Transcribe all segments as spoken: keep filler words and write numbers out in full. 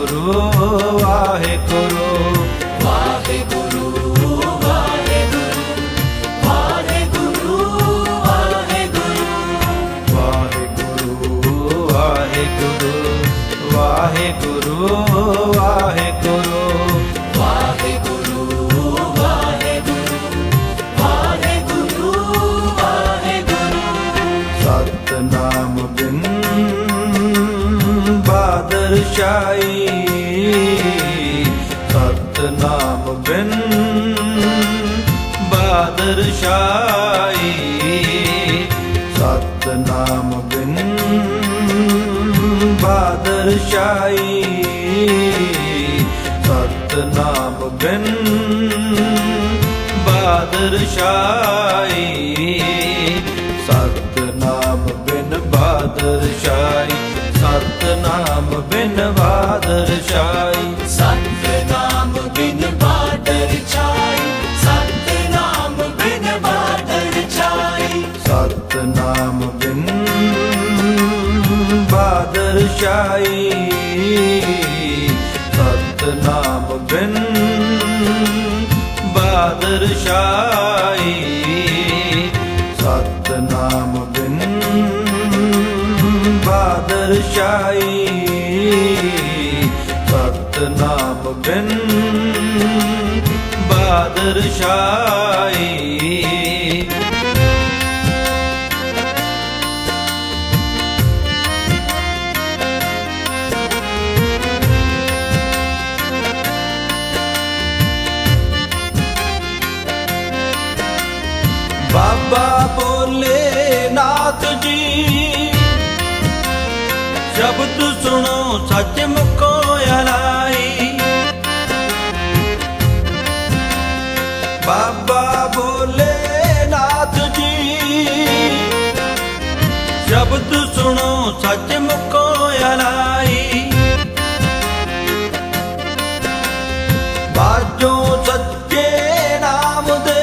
वाहेगुरु वाहेगुरु वाहेगुरु वाहेगुरु वाहेगुरु वाहेगुरु वाहेगुरु वाहेगुरु वाहेगुरु वाहेगुरु वाहेगुरु वाहेगुरु वाहेगुरु सतनाम बिन बादशाही सतनाम बिन बादशाही सतनाम बिन बादशाही सतनाम बिन बादशाही सतनाम बिन बादशाही सतनाम बिन बादशाही सतनाम बिन बादर छाई सतनाम बिन बादर छाई सतनाम बिन बादशाही सतनाम बिन बादशाही सतनाम बिन बादशाही सतनाम बिन बादशाही बाबा भोलेनाथ जी शब्द सुनो सच मुखो अलाई बाबा भोलेनाथ जी शब्द सुनो सच मुखो अलाई बाजो सच्चे नाम दे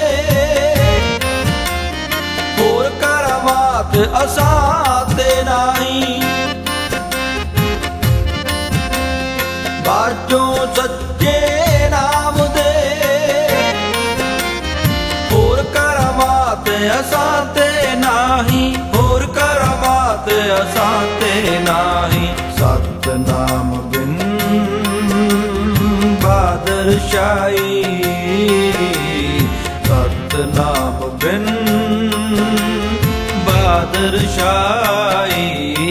असाते नाही बाजो सच्चे नाम दे होर करामात असाते नाही होर करामात असाते नाही सतनाम बिन बादशाही सतनाम बिन बादशाही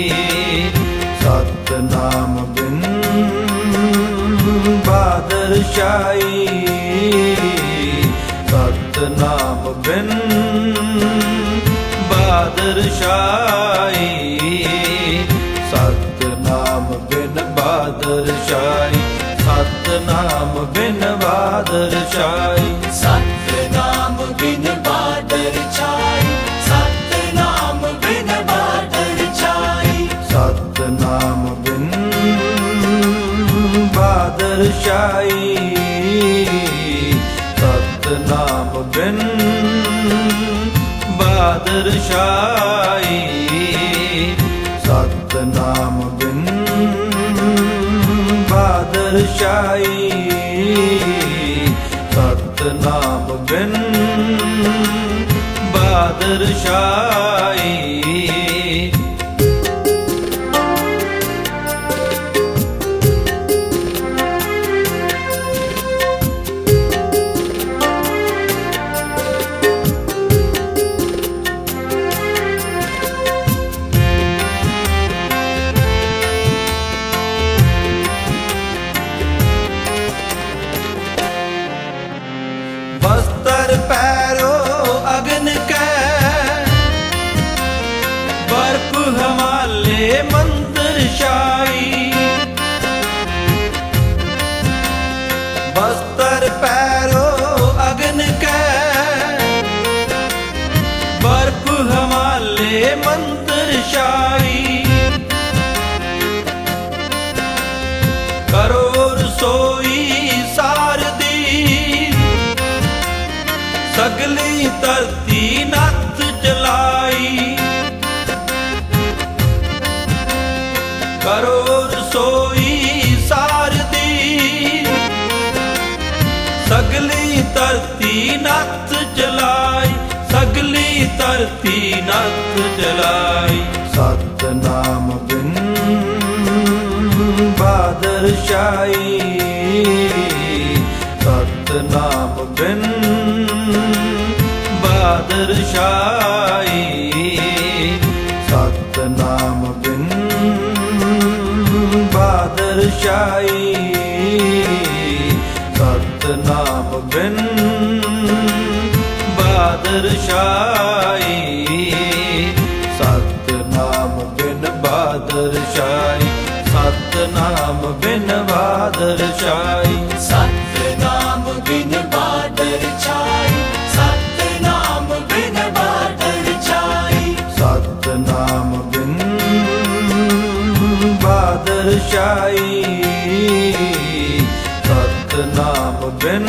सतनाम बिन बादशाही सतनाम बिन बादशाही सतनाम बिन बादशाही सतनाम बिन बादशाही सतनाम बिन बादर छाई सतनाम बिन बादर छाई सतनाम बिन बादशाही सतनाम बिन बादशाही सतनाम बिन बादशाही सतनाम बिन बादशाही बस्तर पैरो अग्न कै बर्फ हमाले मंदिर शाही बस्तर पैरो अग्न कै बर्फ हमाले मंदिर शाही करो रसोई सारदी सगली धरती नथ चलाई करो रसोई सार सगली धरती नथ चलाई, सगली धरती नथ चलाई। सतनाम बिन बादरशाही, सतनाम बिन बादरशाही, सतनाम बिन बादरशाही, सतनाम बिन बादरशाही, सतनाम बिन बादरशाही, सतनाम बिन बादरशाही। सतनाम बिन बादर छाई, सतनाम बिन बादर छाई। सतनाम बिन बादरशाही, सतनाम बिन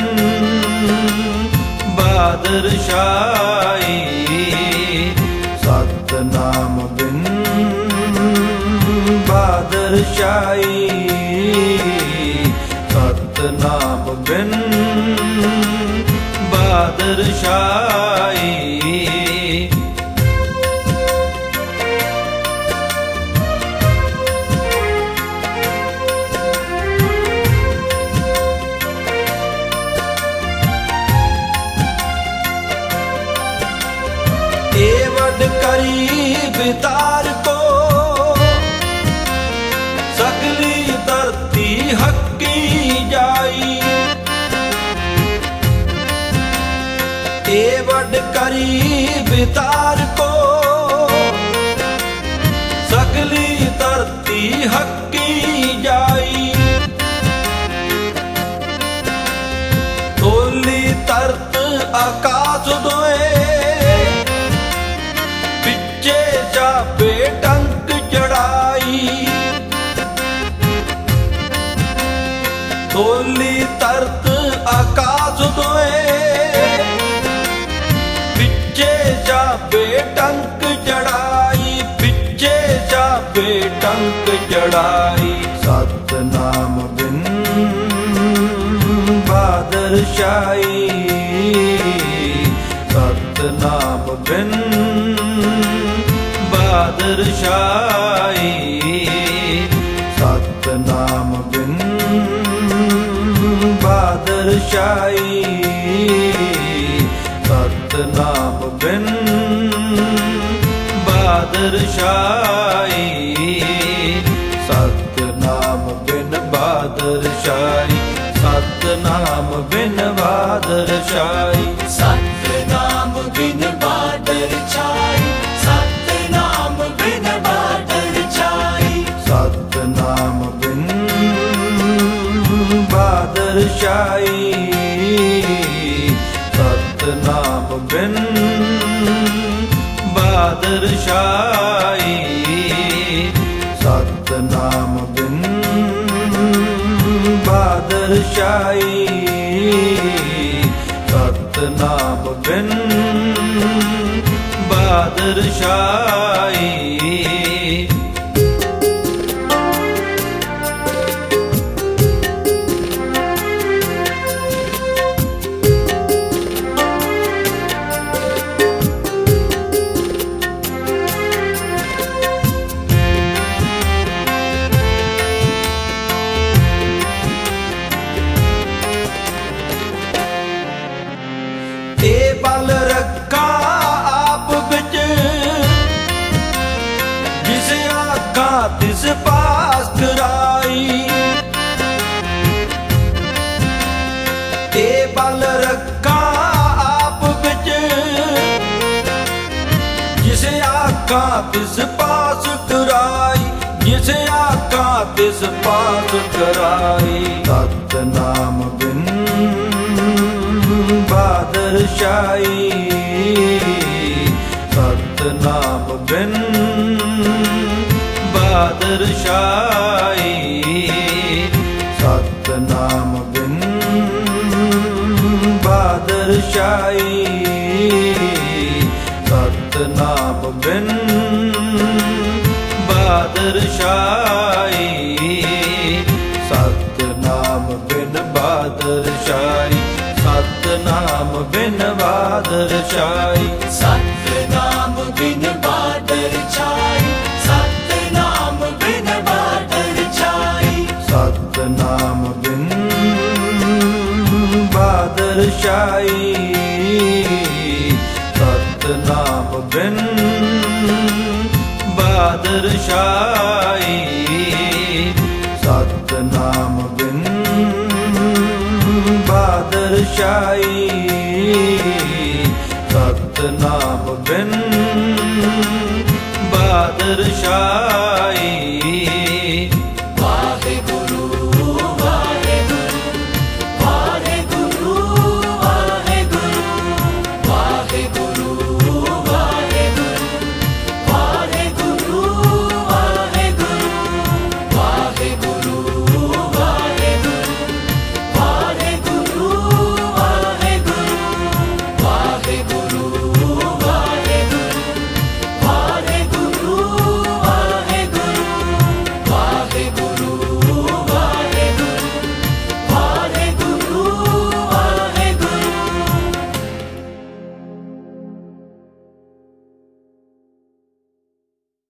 बादरशाही, सतनाम बिन बादरशाही, सतनाम बिन बादरशाही। एवड करी बितार को, सगली धरती हक्की जाई। एवड करी बितार को, सगली धरती हक्की जाई। तोली तरत आकाश दोए, बेटंक चढ़ाई। तोली तरत आकाश दोए, पिछे जा बेटंक चढ़ाई, पिछे जा बेटंक चढ़ाई। सतनाम बिन बादरशाही, सतनाम बिन बादरशाही, सतनाम बिन बादरशाही, सतनाम बिन बादरशाही, सतनाम बिन बादरशाही, सतनाम बिन बादरशाही। सतनाम बिन बादर छाई, सतनाम बिन बादर छाई। सतनाम बिन बादरशाही, सतनाम बिन बादरशाही, सतनाम बिन बादरशाही, सतनाम बिन बादरशाही। बल रखा आप बिच, जिसे आखा तिस पास कराई। ए बल रखा आप बिच, जिसे आखा तिस पास कराई, जिसे आखा तिस पास कराई। सतनाम बिन बादरशाही, सतनाम बिन बादरशाही, सतनाम बिन बादरशाही, सतनाम बिन बादरशाही, सतनाम बिन बादरशाही, ਸਤਨਾਮ ਬਿਨ ਬਾਦਰ ਛਾਈ ਸਤਨਾਮ ਬਿਨ ਬਾਦਰ ਛਾਈ ਸਤਨਾਮ ਬਿਨ ਬਾਦਰ ਛਾਈ ਸਤਨਾਮ ਬਿਨ ਬਾਦਰ ਛਾਈ ਸਤਨਾਮ ਬਿਨ ਬਾਦਰ ਛਾਈ ਸਤਨਾਮ ਬਿਨ ਬਾਦਰ ਛਾਈ ਸਤਨਾਮ ਬਿਨ ਬਾਦਰ ਛਾਈ